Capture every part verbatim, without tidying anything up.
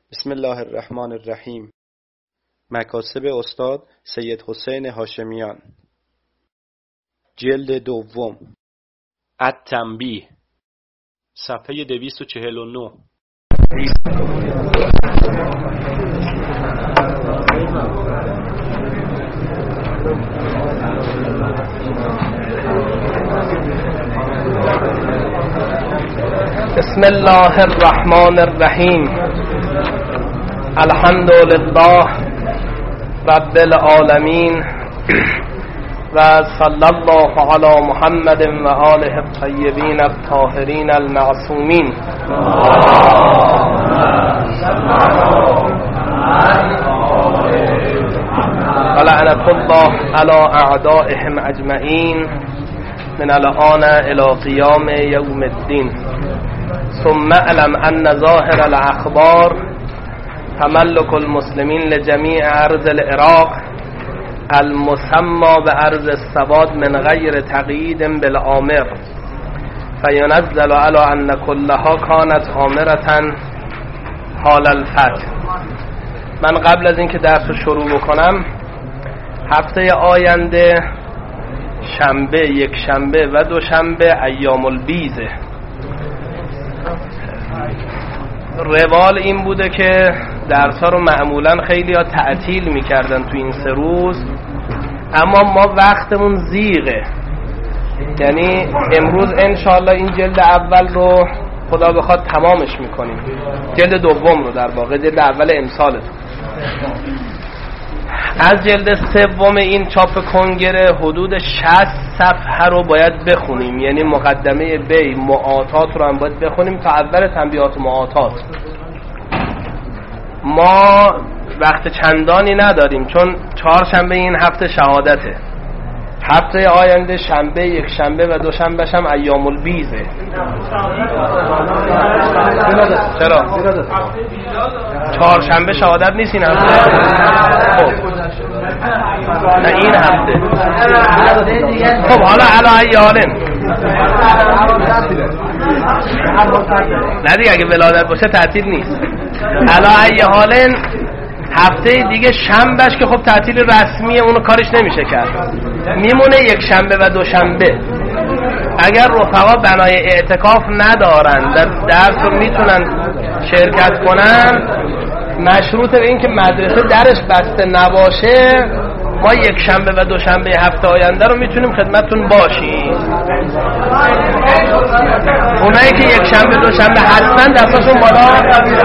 بسم الله الرحمن الرحیم. مکاسب استاد سید حسین هاشمیان، جلد دوم، التنبیه، صفحه دویست و چهل و نه. بسم الله الرحمن الرحیم. الحمد لله رب العالمین و صلی الله علی محمد و آله الطیبین الطاهرین المعصومین. و لعنة الله علی اعدائهم اجمعین من الآن الی قیام یوم الدین. ثم اعلم ان ظاهر الاخبار تملك المسلمين لجميع ارض العراق المسمى بارض السواد من غير تقييد بالآمر، فينزل على ان كلها كانت آمرة حال الفتح. من قبل از اینکه درس رو شروع بکنم، هفته آینده شنبه، یک شنبه و دو شنبه ایام البیزه. روال این بوده که درس‌ها رو معمولاً خیلی ها تعطیل می‌کردن تو این سه روز، اما ما وقتمون زیغه. یعنی امروز انشاءالله این جلد اول رو خدا بخواد تمامش می‌کنیم، جلد دوم رو در واقع، جلد اول امسالتون. از جلد سوم این چاپ کنگره حدود شصت صفحه رو باید بخونیم، یعنی مقدمه بی معاطات رو هم باید بخونیم تا اول تنبیهات معاطات. ما وقت چندانی نداریم چون چهارشنبه این هفته شهادته. هفته آینده شنبه، یک شنبه و دو شنبه هم ایام البیزه. چرا؟ چهارشنبه شهادت نیست این هفته؟ خب نه این هفته. خب حالا علی ای حالن، نه دیگه اگه ولادت باشه تعطیل نیست. علی ای حالن هفته دیگه شنبهش که خب تعطیل رسمیه، اونو کارش نمیشه کرد، میمونه یک شنبه و دو شنبه. اگر رفقا بنای اعتکاف ندارن در درس رو میتونن شرکت کنن، مشروط به این که مدرسه درش بسته نباشه، ما یک شنبه و دو شنبه هفته آینده رو میتونیم خدمتتون باشیم. اونایی که یک شنبه دو شنبه هستن دستاشون بالا.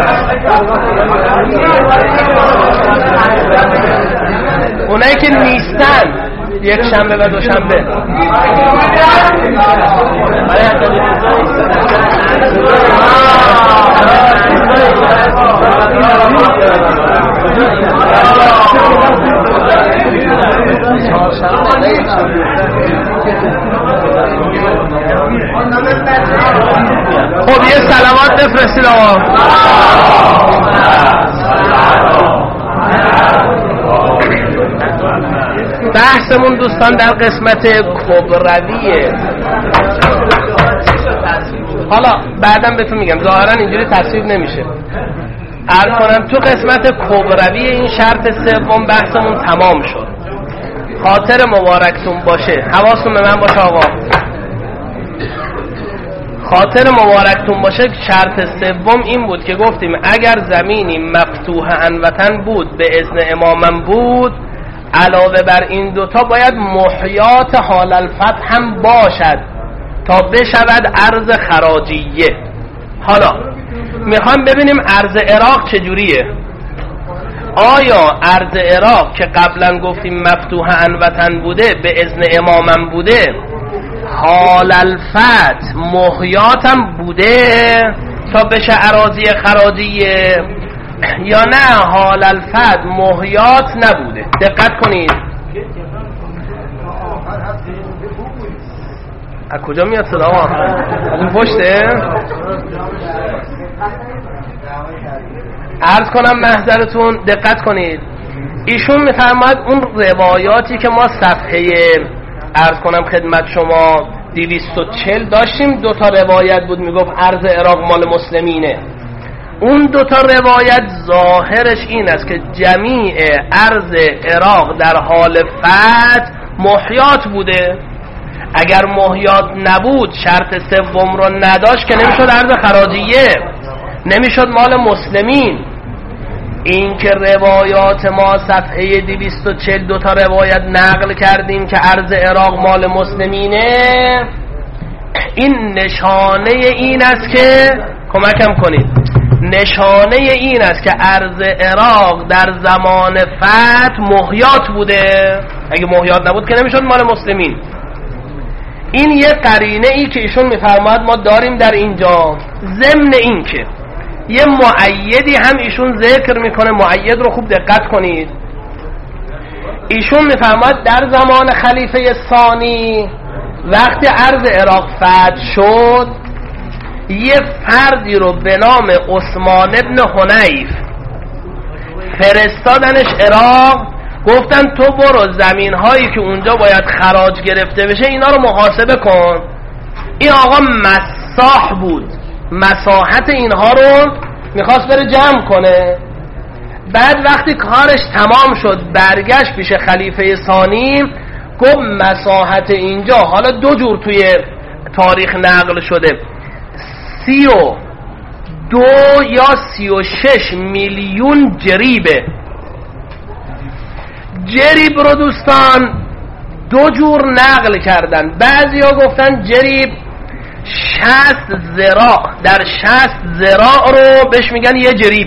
اونایی که نیستن یک شنبه و دو شنبه، خب یه سلامات بفرستید آقا. بحثمون دوستان در قسمت کبرویه. حالا بعدم بهتون میگم، ظاهرا اینجوری تصویر نمیشه. عرض کنم تو قسمت کبروی این شرط سوم بحثمون تمام شد. خاطر مبارکتون باشه، حواستون به من باشه آقا، خاطر مبارکتون باشه. شرط سوم این بود که گفتیم اگر زمینی مفتوح انوطن بود به اذن امامم بود، علاوه بر این دوتا باید محیات حال الفتح هم باشد تا بشود ارض خراجیه. حالا میخوام ببینیم ارض عراق چجوریه. آیا ارض عراق که قبلا گفتیم مفتوح انوطن بوده به اذن امامم بوده، حال الفتح محیاتم بوده تا بشه اراضی خراجیه، یا نه حال الفتح محیات نبوده؟ دقت کنید. از کجا میاد صدا؟ از اون پشته؟ عرض کنم محضرتون دقت کنید. ایشون میفرماید اون روایاتی که ما صفحه عرض کنم خدمت شما دویست و چهل داشتیم، دو تا روایت بود میگفت ارض عراق مال مسلمینه. اون دوتا روایت ظاهرش این است که جمیع ارض عراق در حال فتح محیات بوده. اگر محیات نبود، شرط سوم رو نداشت که نمیشد ارض خراجیه، نمیشد مال مسلمین. این که روایات ما صفحه دویست و چهل دو تا روایت نقل کردیم که ارض عراق مال مسلمینه، این نشانه این است که کمکم کنید نشانه این است که ارض عراق در زمان فتح محیات بوده. اگه محیات نبود که نمیشد مال مسلمین. این یه قرینه ای که ایشون میفرماد ما داریم در اینجا. ضمن این که یه مؤیدی هم ایشون ذکر میکنه، مؤید رو خوب دقت کنید. ایشون میفرماد در زمان خلیفه ثانی وقتی ارض عراق فتح شد، یه فردی رو به نام عثمان ابن حنیف فرستادنش عراق، گفتن تو برو زمین هایی که اونجا باید خراج گرفته بشه اینا رو محاسبه کن. این آقا مساح بود، مساحت اینها رو میخواست بره جمع کنه. بعد وقتی کارش تمام شد برگشت پیش خلیفه ثانی، گفت مساحت اینجا حالا دو جور توی تاریخ نقل شده، سی و دو یا سی و شش میلیون جریبه. جریب رو دوستان دو جور نقل کردن. بعضی ها گفتن جریب شصت ذراع، در شصت ذراع رو بهش میگن یه جریب،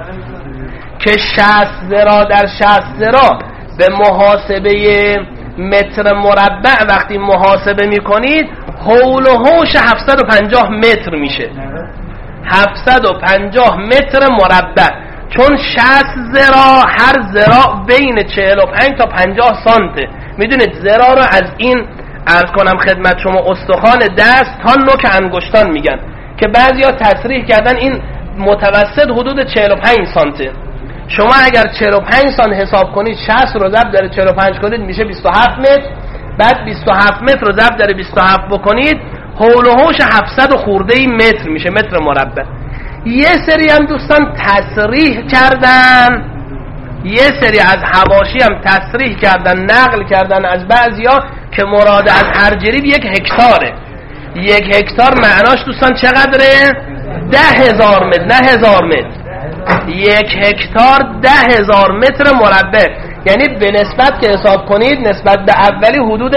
که شصت ذراع در شصت ذراع به محاسبه متر مربع وقتی محاسبه میکنید حول و حوش هفتصد و پنجاه متر میشه. هفتصد و پنجاه متر مربع، چون شصت ذراع هر ذراع بین چهل و پنج تا پنجاه سانته. میدونید ذراع رو از این عرض کنم خدمت شما استخوان دست تا نوک انگشتان میگن، که بعضیا تصریح کردن این متوسط حدود چهل و پنج سانته. شما اگر چهل و پنج سانت حساب کنید، شصت رو ضرب در چهل و پنج کنید میشه بیست و هفت متر. بعد بیست و هفت متر رو ضرب در بیست و هفت بکنید حول و حوش هفتصد خورده ای متر میشه، متر مربع. یه سری هم دوستان تصریح کردن، یه سری از حواشی هم تصریح کردن، نقل کردن از بعضیا که مراد از هر جریب یک هکتاره. یک هکتار معناش دوستان چقدره؟ ده هزار متر، نه هزار متر. یک هکتار ده هزار متر مربع، یعنی به نسبت که حساب کنید نسبت به اولی حدود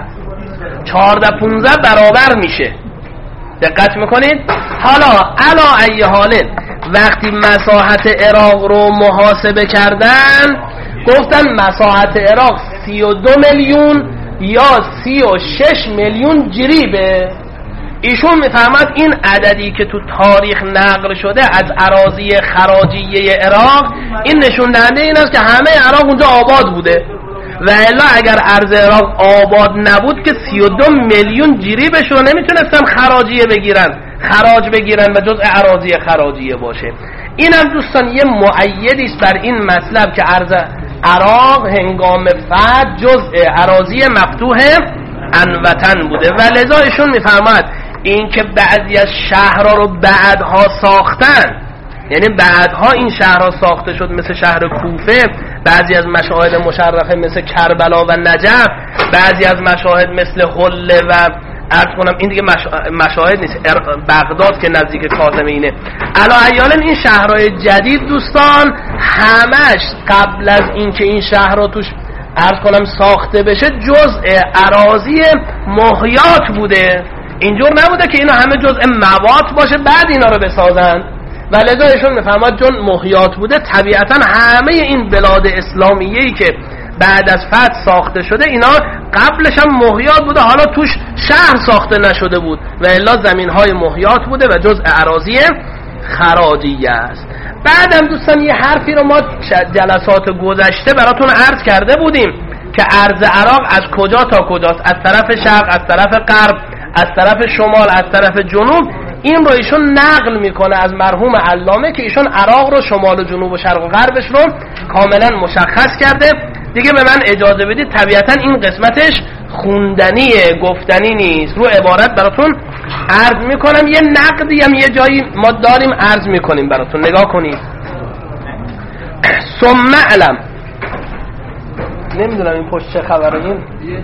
چهارده پانزده برابر میشه. دقت میکنید؟ حالا علا ای حاله وقتی مساحت عراق رو محاسبه کردن، گفتن مساحت عراق سی و دو میلیون یا سی و شش میلیون جریبه. ایشون میفهمد این عددی که تو تاریخ نقل شده از اراضی خراجیه عراق، این نشون دهنده این است که همه عراق اونجا آباد بوده، و الا اگر ارض عراق آباد نبود که سی و دو میلیون جریبش رو نمیتونستن خراجیه بگیرن، خراج بگیرن و جزء اراضی خراجیه باشه. این هم دوستان یه مؤیدی است بر این مطلب که ارض عراق هنگام فتح جزء اراضی مفتوح عنوطن بوده. و لذا ایشون میفرماد این که بعضی از شهرها رو بعدها ساختن، یعنی بعدها این شهرها ساخته شد، مثل شهر کوفه، بعضی از مشاهد مشرفه مثل کربلا و نجف، بعضی از مشاهد مثل حله و عرض کنم این دیگه مشاهد نیست، بغداد که نزدیک کاظمینه. علا ایالن این شهرهای جدید دوستان همش قبل از اینکه این شهرها توش عرض کنم ساخته بشه جزء اراضی محیات بوده. اینجور نبوده که اینا همه جزء موات باشه بعد اینا رو بسازن. و لذا ایشون میفهمد چون محیات بوده طبیعتا همه این بلاد اسلامیه‌ای که بعد از فتح ساخته شده اینا قبلش هم محیات بوده، حالا توش شهر ساخته نشده بود و الا زمین‌های محیات بوده و جزء اراضی خراجیه است. بعدم دوستان یه حرفی رو ما جلسات گذشته براتون عرض کرده بودیم که ارض عراق از کجا تا کجاست، از طرف شرق، از طرف غرب، از طرف شمال، از طرف جنوب. این رو ایشون نقل میکنه از مرحوم علامه که ایشون عراق رو شمال و جنوب و شرق و غربش رو کاملا مشخص کرده. دیگه به من اجازه بدید طبیعتا این قسمتش خوندنیه، گفتنی نیست، رو عبارت براتون عرض میکنم یه نقدی هم یه جایی ما داریم عرض میکنیم براتون، نگاه کنید. ثم علم، نمیدونم این پشت چه خبره. این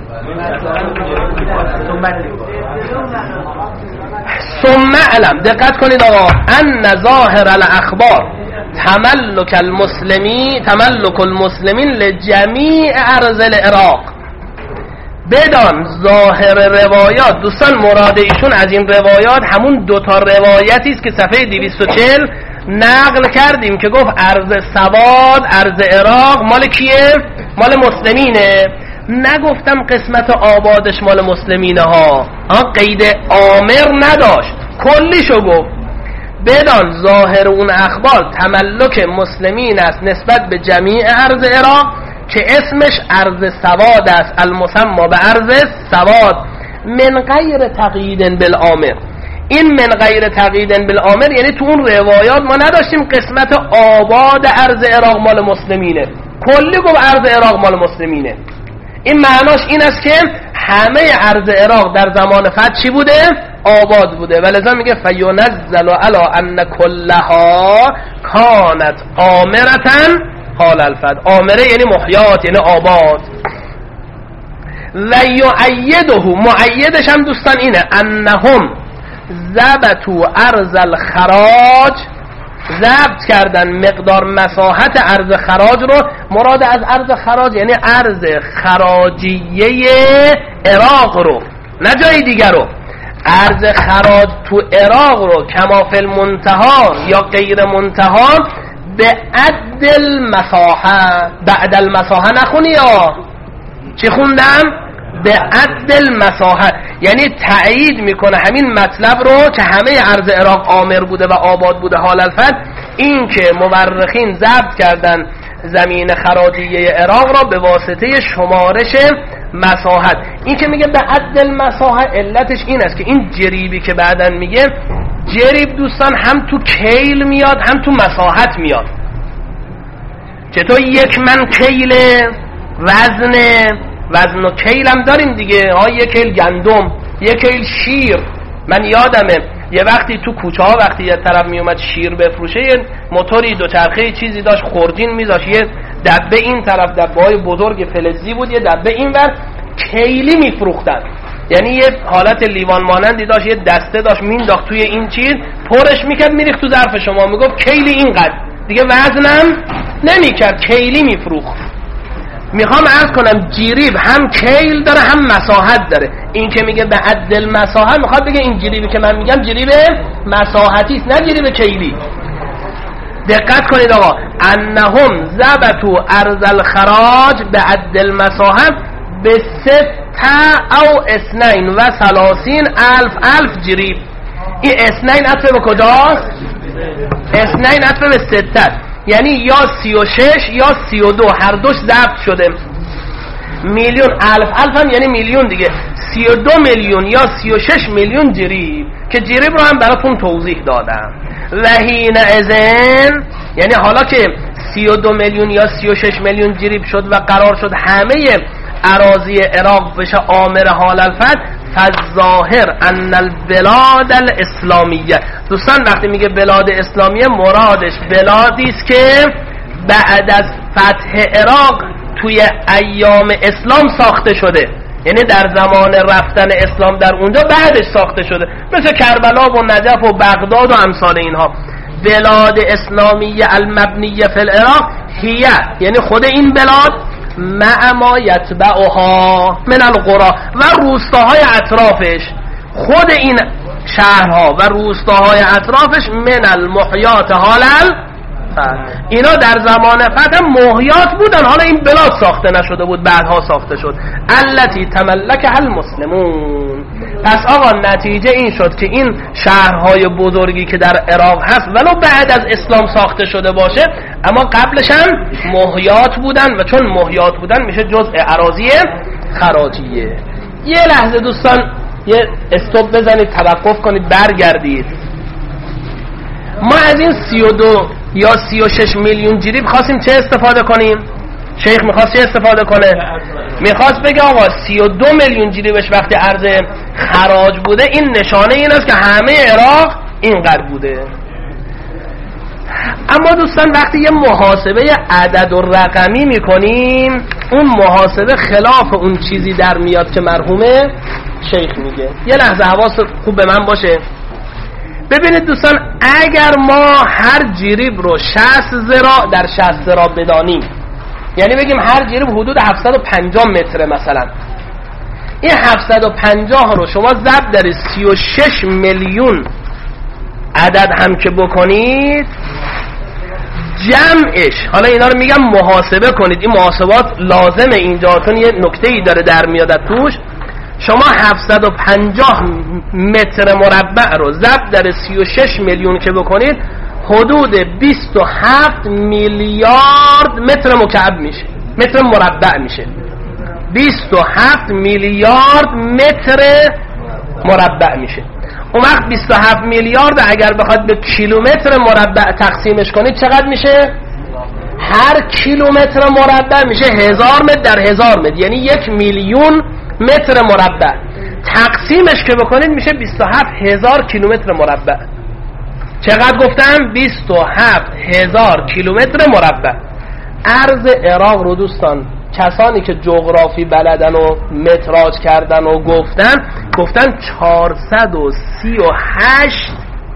ثم علم، دقت کنید آقا، ان ظاهر الاخبار تملک المسلمی تملک المسلمین لجمیع ارض العراق. بدان ظاهر روایات، دوستان مراد ایشون از این روایات همون دوتا روایتی است که صفحه دویست و چهل نقل کردیم که گفت ارض سواد، ارض عراق مال کیه؟ مال مسلمینه. نگفتم قسمت آبادش مال مسلمینه ها، آن قید آمر نداشت، کلیشو گفت. بدان ظاهر اون اخبار تملک مسلمین است نسبت به جمیع ارض عراق که اسمش ارض سواد است، المسمى به ارض سواد، من غیر تقیید بالآمر. این من غیر تقیید بالآمر یعنی تو اون روایات ما نداشتیم قسمت آباد ارض عراق مال مسلمینه، کلی گفت ارض عراق مال مسلمینه. این معناش این است که همه ارض عراق در زمان فتح چی بوده؟ آباد بوده. ولذا میگه فینزل علی ان کلها کانت آمرتن حال الفتح. آمره یعنی محیات، یعنی آباد. و یعیده، معیدش هم دوستان اینه، انهم ضبطوا ارض الخراج، ضبط کردن مقدار مساحت ارض خراج رو. مراد از ارض خراج یعنی ارض خراجیه عراق رو، نه جای دیگر رو. ارض خراج تو عراق رو کما فی المنتها یا غیر منتها به عدل مساحه، بعد المساحه نخونی یا چی خوندم؟ به عدل مساحه، یعنی تأیید میکنه همین مطلب رو که همه ارض عراق آمر بوده و آباد بوده حال الفتح. این که مورخین ضبط کردن زمین خراجیه عراق را به واسطه شمارش مساحت. این که میگه به عدل مساحت علتش این است که این جریبی که بعدن میگه، جریب دوستان هم تو کیل میاد هم تو مساحت میاد. چطور یک من کیل وزن وزن و کیل هم داریم دیگه ها، یک کیل گندم، یک کیل شیر. من یادمه یه وقتی تو کوچه ها وقتی یه طرف می اومد شیر بفروشه، یه موتوری دوچرخه چیزی داشت خوردین میذاشت، یه دبه این طرف دبه های بزرگ فلزی بود، یه دبه این ور کیلی میفروختن، یعنی یه حالت لیوان مانندی داشت، یه دسته داشت مینداخت توی این چیز، پرش میکرد میریخت تو ظرف شما، میگفت کیلی اینقدر، دیگه وزنم نمیکرد، کیلی میفروخت. میخوام عرض کنم جریب هم کیل داره هم مساحت داره. این که میگه به عدل مساحت میخواد بگه این جریبی که من میگم جریب مساحتی است، نه جریب کیلی. دقت کنید آقا، انهم ضبطوا ارض الخراج به عدل مساحت به ست او اثنین و ثلاثین الف الف جریب. این اثنین عطف به کجاست؟ اثنین عطف به ستت، یعنی یا سی و شش یا سی و دو، هر دوش ضبط شده. میلیون الف الف هم یعنی میلیون دیگه، سی و دو میلیون یا سی و شش میلیون جریب، که جریب رو هم براتون توضیح دادم. و حین اذن یعنی حالا که سی و دو میلیون یا سی و شش میلیون جریب شد و قرار شد همه اراضی عراق بشه آمر حال الفتح، فالظاهر ان البلاد الاسلامیه. دوستان وقتی میگه بلاد اسلامیه مرادش بلادی است که بعد از فتح عراق توی ایام اسلام ساخته شده، یعنی در زمان رفتن اسلام در اونجا بعدش ساخته شده، مثل کربلا و نجف و بغداد و امثال اینها. بلاد اسلامیه المبنیه فی العراق هیه، یعنی خود این بلاد، مع ما یتبعها من القرى و روستاهای اطرافش، خود این شهرها و روستاهای اطرافش من المحیات حالل، اینا در زمان فتح محیات بودن، حالا این بلاد ساخته نشده بود، بعدها ساخته شد. التي تملکها المسلمون. پس آقا نتیجه این شد که این شهرهای بزرگی که در عراق هست ولو بعد از اسلام ساخته شده باشه، اما قبلش هم محیات بودن و چون محیات بودن میشه جزء اراضی خراجیه. یه لحظه دوستان یه استوب بزنید، توقف کنید، برگردید. ما از این سی و دو یا سی و شش میلیون جریب خواستیم چه استفاده کنیم؟ شیخ میخواست چه استفاده کنه؟ میخواست بگه آقا سی و دو میلیون جریبش وقتی عرض خراج بوده، این نشانه این است که همه عراق اینقدر بوده. اما دوستان وقتی یه محاسبه عدد و رقمی میکنیم، اون محاسبه خلاف اون چیزی در میاد که مرحوم شیخ میگه. یه لحظه حواس خوب به من باشه. ببینید دوستان، اگر ما هر جریب رو شصت ذراع در شصت ذراع بدانیم، یعنی بگیم هر جریب حدود هفتصد و پنجاه متره مثلا، این هفتصد و پنجاه رو شما ضرب در سی و شش میلیون عدد هم که بکنید، جمعش، حالا اینا رو میگم محاسبه کنید، این محاسبات لازمه اینجا چون یه نکته‌ای داره در میاد توش. شما هفتصد و پنجاه متر مربع رو ضرب در سی و شش میلیون که بکنید، حدود بیست و هفت میلیارد متر مکعب میشه، متر مربع میشه. بیست و هفت میلیارد متر مربع میشه. اون وقت بیست و هفت میلیارد اگر بخواد به کیلومتر مربع تقسیمش کنید چقدر میشه؟ هر کیلومتر مربع میشه هزار متر در هزار متر، یعنی یک میلیون متر مربع. تقسیمش که بکنید میشه بیست و هفت هزار کیلومتر مربع. چقدر گفتم؟ بیست و هفت هزار کیلومتر مربع. عرض عراق رو دوستان کسانی که جغرافی بلدن و متراج کردن و گفتن گفتن چهارصد و سی و هشت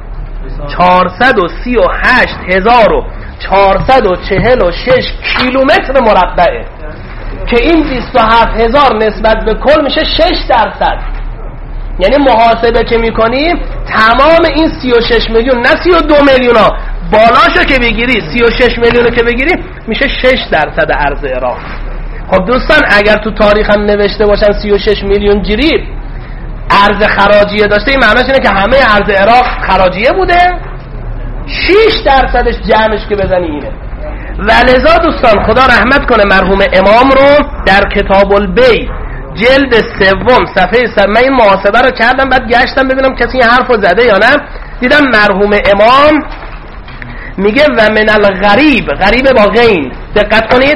چهارصد و سی و هشت هزار و چهارصد و چهل و شش کیلومتر مربعه که این بیست و هفت هزار نسبت به کل میشه شش درصد. یعنی محاسبه که میکنیم تمام این سی و شش میلیون، نه سی و دو میلیون ها، بالاشو که بگیری سی و شش میلیون رو که بگیری میشه شش درصد ارز عراق. خب دوستان اگر تو تاریخ هم نوشته باشن سی و شش میلیون جریب ارز خراجیه داشته، این معناش اینه که همه ارز عراق خراجیه بوده. شش درصدش جمعش که بزنی اینه. ولذا دوستان خدا رحمت کنه مرحوم امام رو در کتاب البی جلد سوم صفحه سر، من این محاسبه رو کردم بعد گشتم ببینم کسی این حرف رو زده یا نه، دیدم مرحوم امام میگه و من الغریب، غریب با غین، دقت کنید،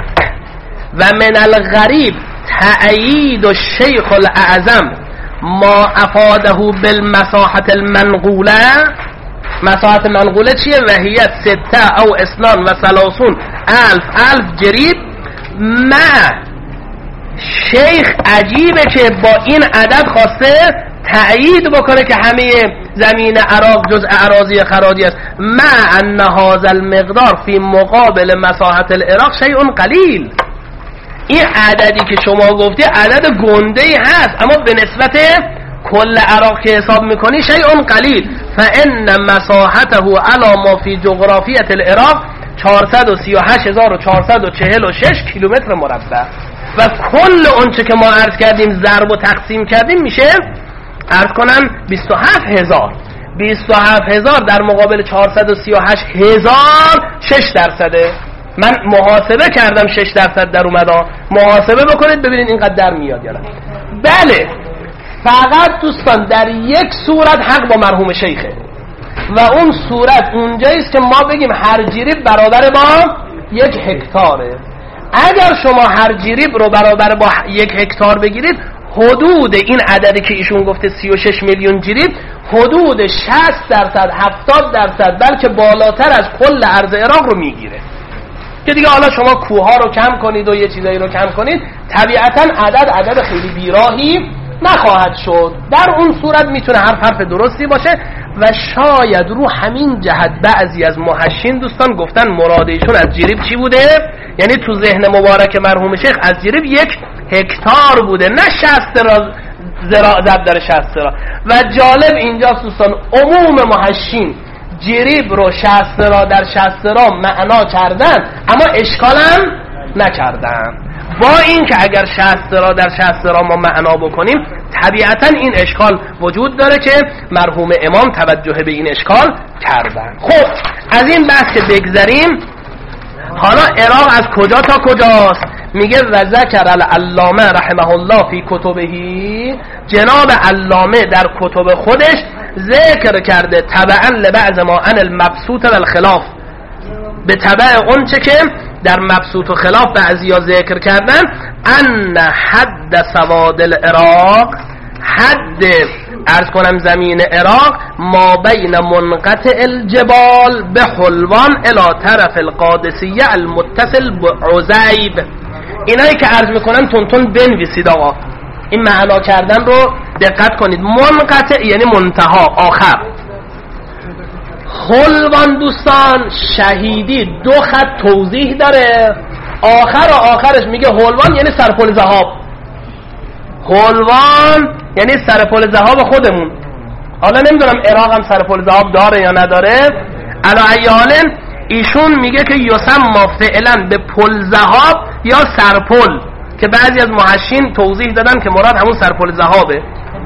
و من الغریب تأیید و شیخ الاعظم ما افاده بالمساحة المنقوله. مساحت منقوله چیه؟ وحیت سته او اسنان و سلاسون الف الف جریب. ما شیخ عجیبه که با این عدد خواسته تأیید بکنه که همه زمین عراق جزء اراضی خراجی است. ما ان هذا المقدار فی مقابل مساحت العراق شیء قلیل. این عددی که شما گفتی عدد گنده‌ای هست، اما به نسبت کل عراق که حساب میکنی شیء قلیل. فان مساحته علی ما فی جغرافیت العراق چهارصد و سی و هشت هزار و چهارصد و چهل و شش کیلومتر مربع و کل اونچه که ما عرض کردیم ضرب و تقسیم کردیم میشه عرض کنم بیست و هفت هزار. بیست و هفت هزار در مقابل چهارصد و سی و هشت هزار شش درصده. من محاسبه کردم شش درصد در اومده، محاسبه بکنید ببینید اینقدر در میاد یا نه. بله فقط دوستان در یک صورت حق با مرحوم شیخه و اون صورت اونجاییست که ما بگیم هر جریب برابر با یک هکتاره. اگر شما هر جریب رو برابر با یک هکتار بگیرید، حدود این عددی که ایشون گفته سی و شش میلیون جریب، حدود شصت درصد هفتاد درصد بلکه بالاتر از کل ارز عراق رو میگیره که دیگه حالا شما کوها رو کم کنید و یه چیزایی رو کم کنید، طبیعتا عدد عدد خیلی بیراهی نخواهد شد. در اون صورت میتونه هر حرف درستی باشه و شاید رو همین جهت بعضی از محشین دوستان گفتن مراد ایشون از جریب چی بوده؟ یعنی تو ذهن مبارک مرحوم شیخ از جریب یک هکتار بوده، نه شصت ذراع ضرب در شصت ذراع. و جالب اینجاست دوستان عموم محشین جریب رو شصت ذراع در شصت ذراع معنا کردن اما اشکالم نکردن. با این که اگر شصت ذراع در شصت ذراع ما معنا بکنیم طبیعتا این اشکال وجود داره که مرحوم امام توجه به این اشکال کردن. خب از این بحث که بگذریم، حالا عراق از کجا تا کجاست؟ میگه و ذکر العلامه رحمه الله فی کتبهی، جناب علامه در کتب خودش ذکر کرده تبعا لبعض ما عن المبسوط و الخلاف، به تبع اون چه که در مبسوط و خلاف بعضی ها ذکر کردن، ان حد سواد العراق حد عرض کنم زمین عراق ما بین منقطع الجبال به حلوان الی طرف القادسیه المتصل بعزیب. اینایی که عرض میکنم تون تون بنویسید آقا، این معنا کردن رو دقت کنید. منقطع یعنی منتها، آخر. حلوان دوستان شهیدی دو خط توضیح داره، آخر و آخرش میگه حلوان یعنی سرپل ذهاب. حلوان یعنی سرپل ذهاب خودمون. حالا نمیدونم عراق هم سرپل ذهاب داره یا نداره. علی ای حال ایشون میگه که یسمى فعلا به پل ذهاب یا سرپل، که بعضی از محشین توضیح دادن که مراد همون سرپل ذهابه،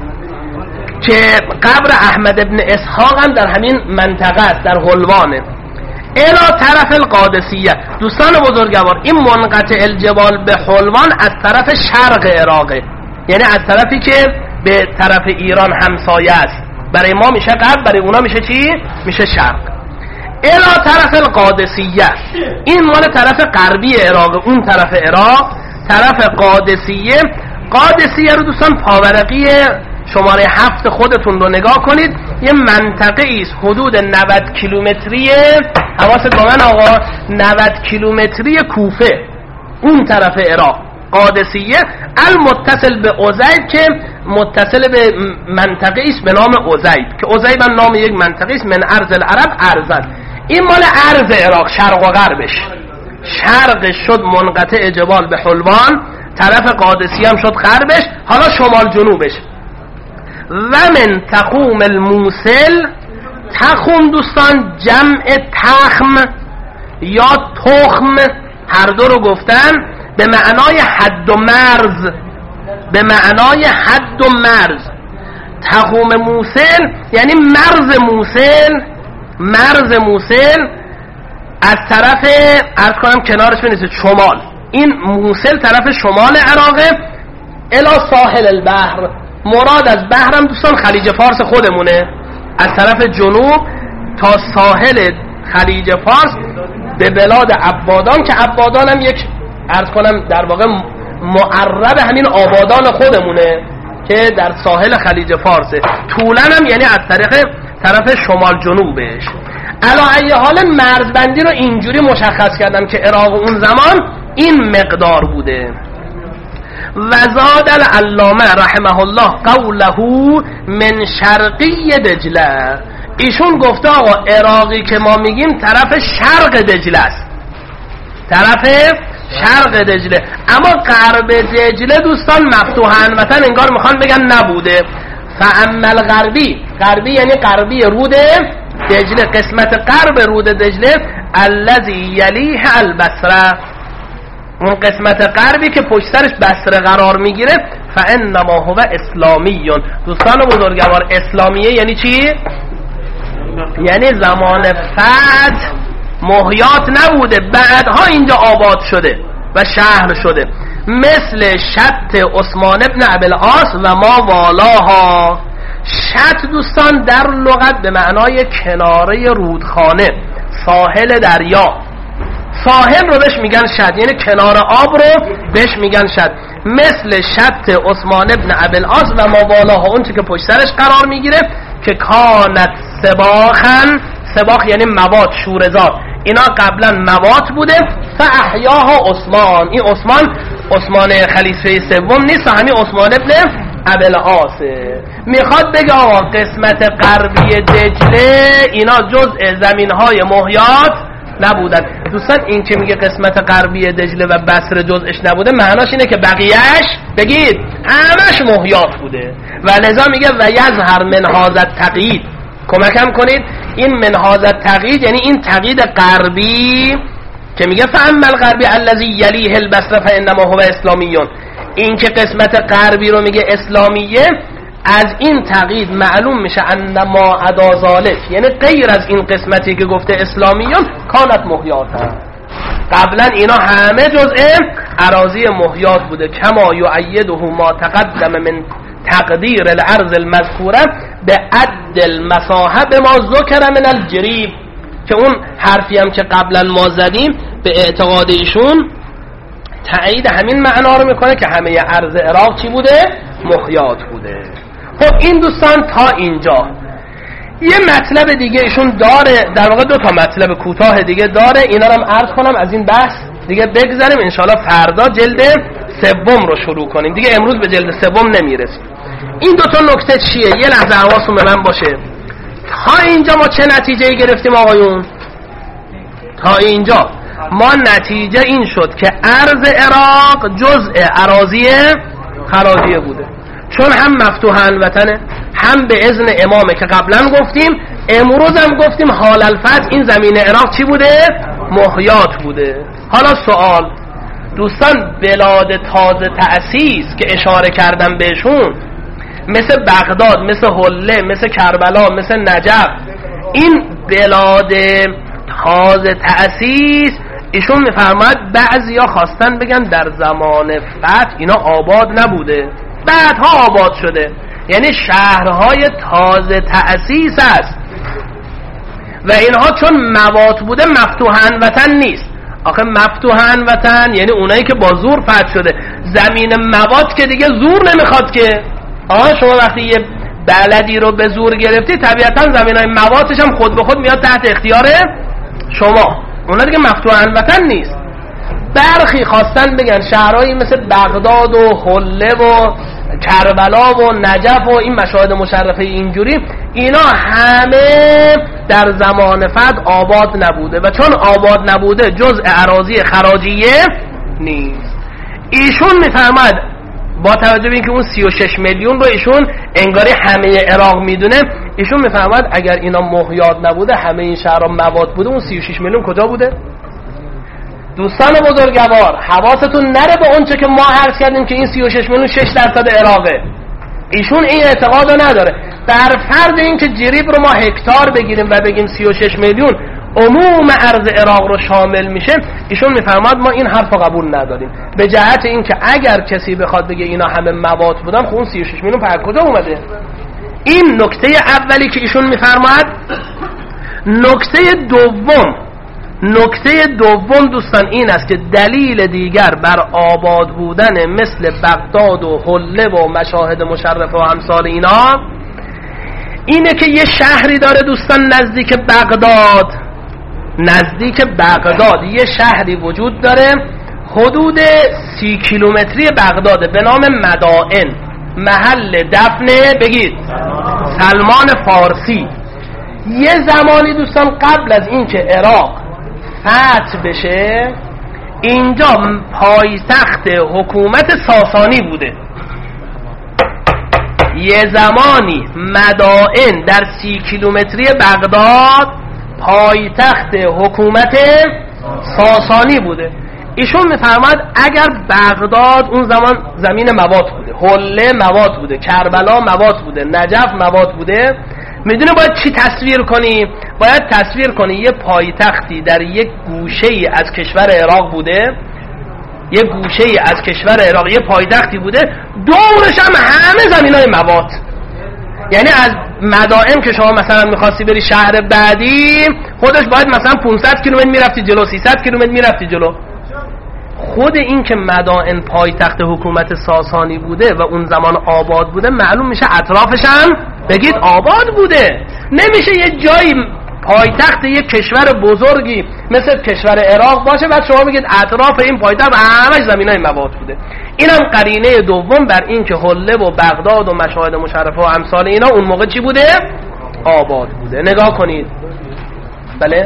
که قبر احمد ابن اسحاق هم در همین منطقه است، در حلوانه. الی طرف القادسیه. دوستان بزرگوار، این منقطع الجبال به حلوان از طرف شرق عراقه، یعنی از طرفی که به طرف ایران همسایه است. برای ما میشه غرب، برای اونا میشه چی؟ میشه شرق. الی طرف القادسیه، این مال طرف غربی عراق، اون طرف عراق طرف قادسیه. قادسیه رو دوستان پاورقی شماره هفت خودتون رو نگاه کنید، یه منطقه ایست حدود نود کیلومتری، حواست با من آقا، نود کیلومتری کوفه، اون طرف عراق. قادسیه المتصل به عزیب، که متصل به منطقه ایست به نام عزیب، که عزیب هم نام یک منطقه ایست من ارض العرب ارضن. این مال ارض عراق، شرق و غربش. شرق شد منقطع جبال به حلوان، طرف قادسیه هم شد غربش، حالا شمال جنوبش. و من تخوم الموصل، تخوم دوستان جمع تخم یا تخم، هر دو رو گفتن به معنای حد و مرز، به معنای حد و مرز. تخوم موصل یعنی مرز موصل، مرز موصل از طرف عرض کنم کنارش بنویسید شمال. این موصل طرف شمال عراقه. الی ساحل البحر، مراد از بحرم دوستان خلیج فارس خودمونه، از طرف جنوب تا ساحل خلیج فارس به بلاد عبادان، که عبادان هم یک عرض کنم در واقع معرب همین آبادان خودمونه که در ساحل خلیج فارسه. طولا هم یعنی از طریق طرف شمال جنوبش. علی ای حال مرزبندی رو اینجوری مشخص کردم که عراق اون زمان این مقدار بوده. و زاد العلامه رحمه الله قوله من شرقی دجله، ایشون گفته آقا عراقی که ما میگیم طرف شرق دجله است، طرف شرق دجله. اما غرب دجله دوستان مفتوحن وطن انگار میخوان بگن نبوده. فاما الغربی، غربی یعنی غربی رود دجله، قسمت غرب رود دجله الذی یلیه البصره، اون قسمت غربی که پشت سرش بصره قرار میگیره، فانما هو اسلامیون. دوستان بزرگوار، اسلامیه یعنی چی؟ یعنی زمان فتح مهیات نبوده، بعدها اینجا آباد شده و شهر شده، مثل شط عثمان ابن ابوالعاص و ما والاها. شط دوستان در لغت به معنای کناره رودخانه، ساحل دریا. ساحل رو بهش میگن شط، یعنی کنار آب رو بهش میگن شط. مثل شط عثمان ابن ابوالعاص و ما والاها، اون چی که پشت سرش قرار میگیره، که کانت سباخن، سباخ یعنی مواد، شورزار، اینا قبلا مواد بوده. فاحیاها عثمان، این عثمان عثمان خلیفه سوم نیست، همین عثمان ابن ابوالعاص. میخواد بگه آقا قسمت غربی دجله اینا جزء زمینهای مهیات نبودن. دوستان این که میگه قسمت غربی دجله و بصره جزءش نبوده، معناش اینه که بقیهش بگید همش مهیات بوده. و لذا میگه و یظهر من هذا التقیید، کمکم کنید، این من هذا التقیید یعنی این تقیید غربی که میگه فاما الغربی الذی یلیه البصره فانما هو اسلامیون، این که قسمت غربی رو میگه اسلامیه، از این تقیید معلوم میشه ان ما عدا ذالک، یعنی غیر از این قسمتی که گفته اسلامیون کانت مهیات، قبلا اینا همه جزء اراضی مهیات بوده. کما یؤیده ما تقدم من تقدیر الارض المذکوره به عد المساحه ما ذکر من الجریب، که اون حرفی هم که قبلا ما زدیم به اعتقاد ایشون تأیید همین معنا رو میکنه که همه ارض عراق چی بوده؟ محیات بوده. خب این دوستان تا اینجا. یه مطلب دیگه ایشون داره، در واقع دو تا مطلب کوتاه دیگه داره، اینا رو هم عرض کنم از این بحث دیگه بگذاریم، انشالله فردا جلد سوم رو شروع کنیم دیگه، امروز به جلد سوم نمیرسیم. این دو تا نکته چیه؟ یه لحظه حواستون به من باشه. تا اینجا ما چه نتیجه‌ای گرفتیم آقایون؟ تا اینجا ما نتیجه این شد که ارض عراق جزء اراضی خراجیه بوده، چون هم مفتوحن وطنه، هم به اذن امامه که قبلا گفتیم، امروز هم گفتیم حال الفتح این زمین عراق چی بوده؟ محیات بوده. حالا سوال دوستان، بلاد تازه تأسیس که اشاره کردم بهشون، مثل بغداد، مثل حله، مثل کربلا، مثل نجف، این بلاد تازه تأسیس ایشون میفرماید بعضیا خواستن بگن در زمان فتح اینا آباد نبوده، بعدها آباد شده، یعنی شهرهای تازه تأسیس است و اینها چون موات بوده مفتوحن وطن نیست. آخه مفتوحن وطن یعنی اونایی که با زور فتح شده، زمین موات که دیگه زور نمیخواد که. آه شما وقتی یه بلدی رو به زور گرفتی طبیعتا زمینای مواتش هم خود به خود میاد تحت اختیار شما، اونا دیگه مفتوحن وطن نیست. برخی خواستن بگن شهرهایی مثل بغداد و حله و کربلا و نجف و این مشاهد مشرفه اینجوری، اینا همه در زمان فتح آباد نبوده و چون آباد نبوده جزء اراضی خراجیه نیست. ایشون میفرماد با توجه به اینکه اون سی و شش میلیون رو ایشون انگاری همه عراق میدونه، ایشون میفرماد اگر اینا محیات نبوده، همه این شهرها مواد بوده، اون سی و شش میلیون کجا بوده؟ دوستان بزرگوار حواستون نره به اون چه که ما عرض کردیم که این سی و شش میلیون شش درصد عراقه. ایشون این اعتقادو نداره. در فرض این که جریب رو ما هکتار بگیریم و بگیم سی و شش میلیون عموم ارض عراق رو شامل میشه، ایشون میفرماد ما این حرف رو قبول نداریم، به جهت این که اگر کسی بخواد بگه اینا همه مواد بودن، خب اون سی و شش میلیون پر کجا اومده؟ این نکته اولی که ایشون میفرماد. نکته دوم نکته دوم دوستان این است که دلیل دیگر بر آباد بودن مثل بغداد و حله و مشاهد مشرفه و امثال اینا اینه که یه شهری داره دوستان نزدیک بغداد، نزدیک بغداد یه شهری وجود داره حدود سی کیلومتری بغداده به نام مدائن، محل دفن بگید سلمان فارسی. یه زمانی دوستان قبل از این که عراق فتح بشه اینجا پایتخت حکومت ساسانی بوده. یه زمانی مدائن در سی کیلومتری بغداد پایتخت حکومت ساسانی بوده. ایشون میفرماد اگر بغداد اون زمان زمین موات بوده، حله موات بوده، کربلا موات بوده، نجف موات بوده، میدونه باید چی تصویر کنی؟ باید تصویر کنی یه پایتختی در یک گوشه‌ای از کشور عراق بوده، یه گوشه‌ای از کشور عراق یه پایتختی بوده، دورش هم همه زمینای موات. یعنی از مدائن که شما مثلا میخواستی بری شهر بعدی، خودش باید مثلا پانصد کیلومتر میرفتی جلو، سیصد کیلومتر میرفتی جلو. خود این که مدائن پایتخت حکومت ساسانی بوده و اون زمان آباد بوده، معلوم میشه اطرافش هم بگید آباد بوده. نمیشه یه جایی پایتخت یک کشور بزرگی مثل کشور عراق باشه بعد شما بگید اطراف این پایتخت همش زمینای مواد بوده. اینم قرینه دوم بر این که حله و بغداد و مشاهد مشرفه و امثال اینا اون موقع چی بوده؟ آباد بوده. نگاه کنید. بله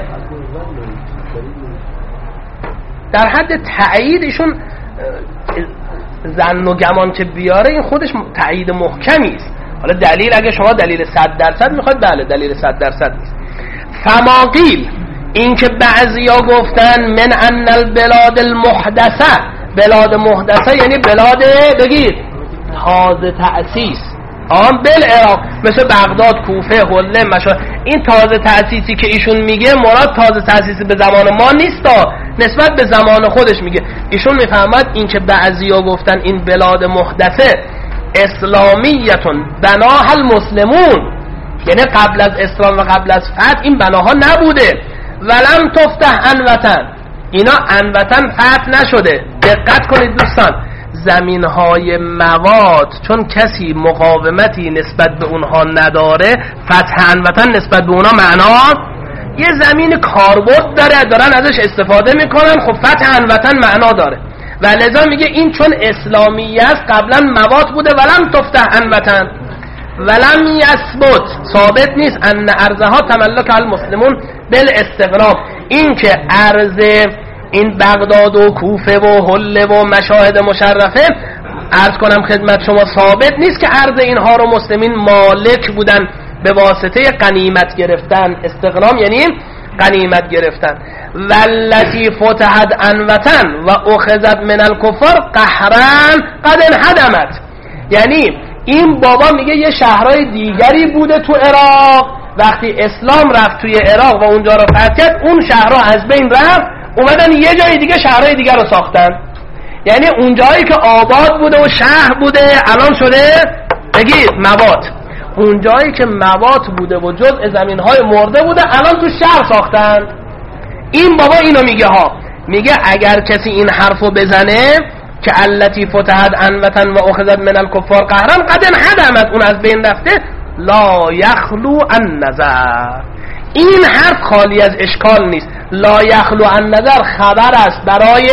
در حد تأیید ایشون زن و گمان که بیاره این خودش تأیید محکمی است. حالا دلیل اگه شما دلیل صد درصد میخواد، بله دلیل صد درصد نیست. فماقیل این که بعضیا گفتن من ان البلاد المحدثه، بلاد محدثه یعنی بلاد بگید تازه تأسیس، آن بل عراق مثل بغداد، کوفه، حله، مشاهد. این تازه تأسیسی که ایشون میگه مراد تازه تأسیسی به زمان ما نیستا، نسبت به زمان خودش میگه. ایشون میفهمد این که بعضیا گفتن این بلاد محدثه اسلامیتون بناها المسلمون، یعنی قبل از اسلام و قبل از فتح این بناها نبوده. ولم تفتح انوطن، اینا انوطن فتح نشده. دقت کنید دوستان، زمین های مواد چون کسی مقاومتی نسبت به اونها نداره فتح عنوتن نسبت به اونها معنا یه زمین کاربرد داره دارن ازش استفاده میکنن، خب فتح عنوتن معنا داره و لذا میگه این چون اسلامی است قبلا مواد بوده ولم تفتح عنوتن ولم یثبت ثابت نیست ان ارضها تملک المسلمون بالاستقرام، این که ارض این بغداد و کوفه و حله و مشاهد مشرفه عرض کنم خدمت شما ثابت نیست که ارض اینها رو مسلمین مالک بودن به واسطه غنیمت گرفتن. استقرام یعنی غنیمت گرفتن. والتی فتحت عنوتن و اخذت من الکفار قهرا قد انهدمت، یعنی این بابا میگه یه شهرهای دیگری بوده تو عراق، وقتی اسلام رفت توی عراق و اونجا رو فتح کرد اون شهرها از بین رفت، اومدن یه جای دیگه شهرهای دیگر رو ساختن. یعنی اون جایی که آباد بوده و شهر بوده الان شده بگید مواد، اون جایی که مواد بوده و جزء زمینهای مرده بوده الان تو شهر ساختن. این بابا اینو میگه ها، میگه اگر کسی این حرفو بزنه که التی فتحت عنوتن و اخذت من الکفار قهرا قد انهدمت، اون از بین رفته، لا یخلو عن نظر، این حرف خالی از اشکال نیست. لا یخلو عن نظر خبر است برای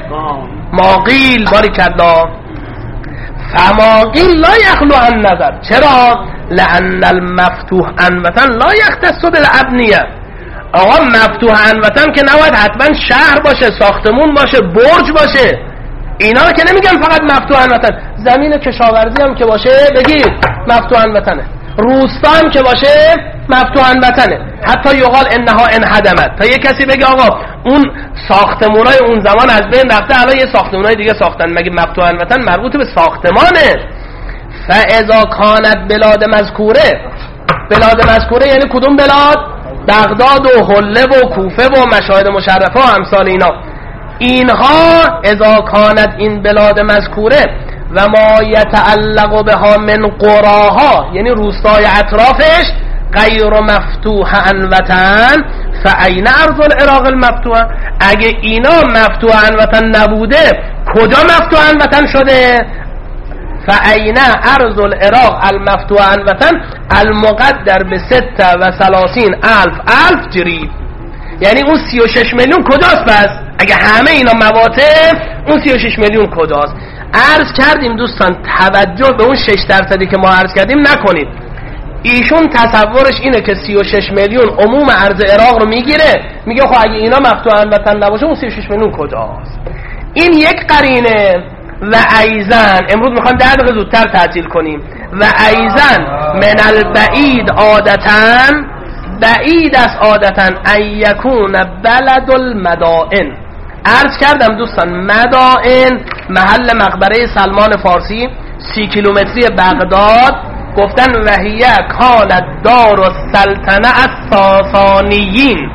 ماقیل، باری کلا فماقیل لا یخلو عن نظر. چرا؟ لأن المفتوح عنوتن لا یختص بالابنیه. آقا مفتوح عنوتن که نباید حتما شهر باشه، ساختمون باشه، برج باشه، اینا رو که نمیگم فقط مفتوح عنوتن. زمین کشاورزی هم که باشه بگید مفتوح عنوتنه، روستا هم که باشه مفتوح عنوتنه. حتی یقال انها انهدمت، تا یه کسی بگه آقا اون ساختمونای اون زمان از بین رفته الان یه ساختمونای دیگه ساختن، مگه مفتوح عنوتن مربوط به ساختمانه؟ فاذا کانت بلاد مذکوره، بلاد مذکوره یعنی کدوم بلاد؟ بغداد و حله و کوفه و مشاهد مشرفه و امثال اینا. اینها اذا کانت این بلاد مذکوره و ما یتعلق بها من قراها، یعنی روستای اطرافش، غیر مفتوح عنوتن فاین ارض العراق المفتوح، اگه اینا مفتوح عنوتن نبوده کجا مفتوح عنوتن شده؟ فاین ارض العراق المفتوح عنوتن المقدر به ست و ثلاثین الف الف جریب، یعنی اون سی و شش میلیون کجاست؟ پس اگه همه اینا مواته اون سی و شش میلیون کجاست؟ عرض کردیم دوستان توجه به اون شش درصدی که ما عرض کردیم نکنید. ایشون تصورش اینه که سی و شش میلیون عموم ارض عراق رو میگیره، میگه خب اگه اینا مفتوح عنوتن نباشه اون سی و شش میلیون کجاست؟ این یک قرینه. و ایزن امروز میخوام ده دقیقه زودتر تعطیل کنیم. و ایزن من البعید عادتاً، بعید است عادتاً ان یکون بلد المدائن. عرض کردم دوستان مدائن محل مقبره سلمان فارسی، سی کیلومتری بغداد، گفتن وحیه کانت دار السلطنه الساسانیین،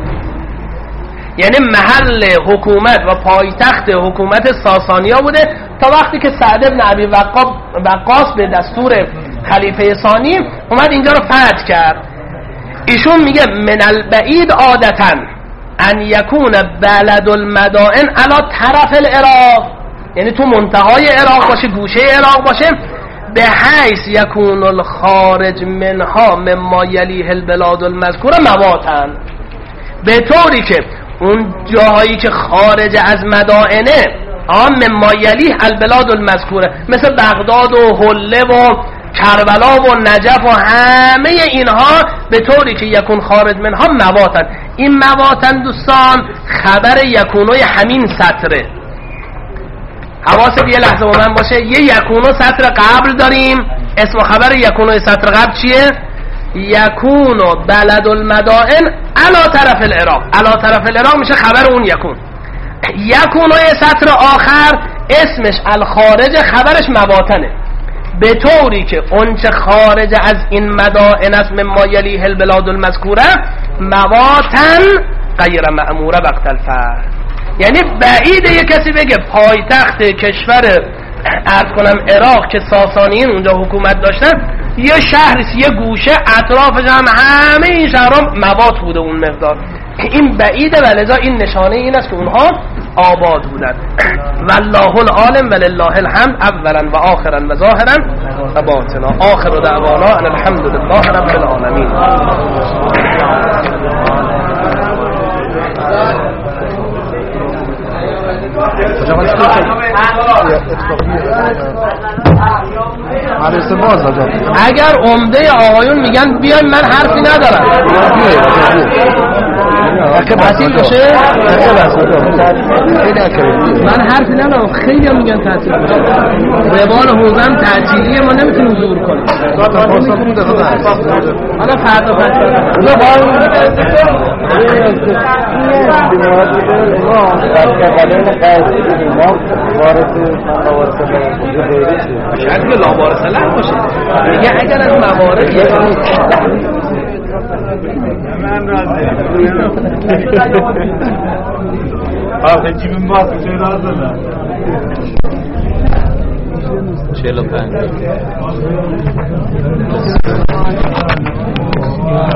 یعنی محل حکومت و پایتخت حکومت ساسانیا بوده تا وقتی که سعد بن ابی وقاص به دستور خلیفه ثانی اومد اینجا رو فتح کرد. ایشون میگه من البعید عادتاً ان یکون بلد المدائن علی طرف العراق، یعنی تو منتهای عراق باشه، گوشه عراق باشه، به حیث یکون الخارج منها مما یلیه البلاد المذکوره مواتن، به طوری که اون جاهایی که خارج از مدائنه آم مما یلیه البلاد المذکوره، مثل بغداد و حله و کربلا و نجف و همه اینها، به طوری که یکون خارج منها مواتن. این مواتن دوستان خبر یکونوی همین سطره، حواست یه لحظه با من باشه. یه یکونو سطر قبل داریم، اسم و خبر یکونوی سطر قبل چیه؟ یکونو بلد المدائن علا طرف العراق، علا طرف العراق میشه خبر اون یکون. یکونوی سطر آخر اسمش الخارج، خبرش مواتنه، به طوری که اون چه خارج از این مدائن است مما یلیه البلاد المذکوره مواتن غیر مأموره وقت الفتح. یعنی بعیده یک کسی بگه پایتخت کشور عرض کنم عراق که ساسانیین اونجا حکومت داشتن یه شهریست، یه گوشه اطرافش هم همه این شهرها موات بوده اون مقدار، این بعیده و لذا این نشانه این است که اونها آباد بودند. والله العالم ولله الحمد اولا و آخرا و ظاهرا و باطنا. آخر دعوانا ان الحمد لله رب العالمین. اگر عمده آقایون میگن بیایم من حرفی ندارم تعطیل بشه، من حرفی ندارم، خیلی هم میگن تعطیل بشه. روال حوزم تعطیلیه، ما نمیتونیم زور کنیم. حالا فردا شاید که لابار سلام باشه میگه اگر از موارد من راضی آخه جیبیم باز چه راز دادن چهل و پنج